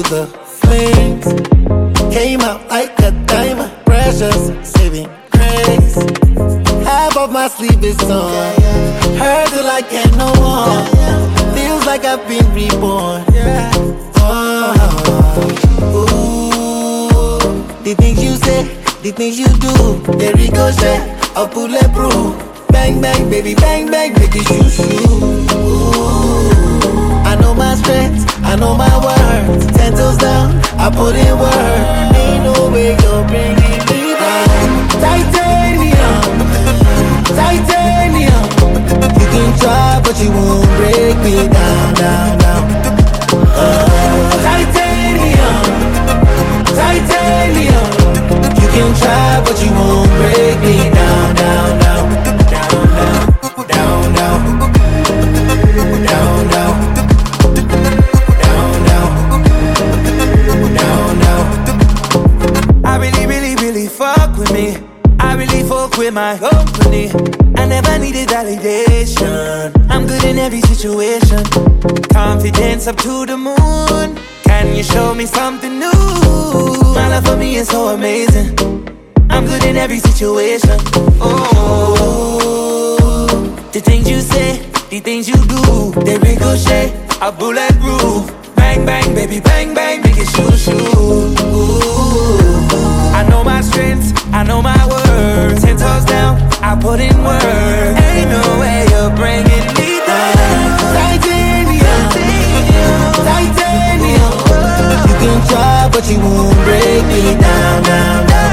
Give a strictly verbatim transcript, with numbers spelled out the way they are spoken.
the flames. Came out like a diamond, precious, saving grace. Half of my sleep is on. Heard till I can't no more. Feels like I've been reborn. Oh, ooh. The things you say, the things you do, they ricochet, a bulletproof. Bang bang, baby, bang bang, make it shoot shoot. Ooh. I know my strengths, I know my words. Ten toes down, I put in work. Ain't no way you're bringing me down. Titanium, titanium. You can try, but you won't break me down, down, down. Uh, titanium, titanium. You can try, but you won't break me down, down, down, down, down, down, down, down, down, down, down, down. I really, really, really fuck with me. I really fuck with my company. I never needed validation. I'm good in every situation. Confidence up to the moon. Can you show me something new? My love for me is so amazing. I'm good in every situation. Oh, the things you say, the things you do, they ricochet, a bulletproof. Bang bang, baby, bang bang, make it shoot shoot. Ooh. I know my strengths, I know my words. Ten toes down, I put in work. Ain't no way you're bringing me down. Titanium, titanium. You can try, but you won't break me down, down, down.